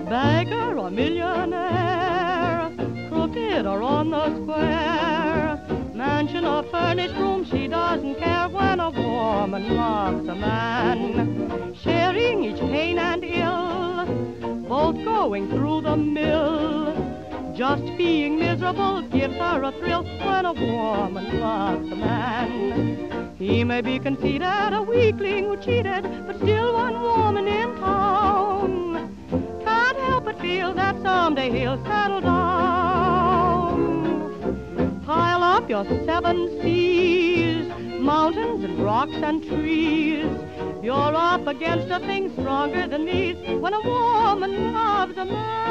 beggar or millionaire, crooked or on the square, mansion or furnished room, she doesn't care when a woman loves a man, sharing each pain and ill, both going through the mill. Just being miserable gives her a thrill when a woman loves a man. He may be conceited, a weakling who cheated, but still one woman in town. Can't help but feel that someday he'll settle down. Pile up your 7 seas, mountains and rocks and trees. You're up against a thing stronger than these when a woman loves a man.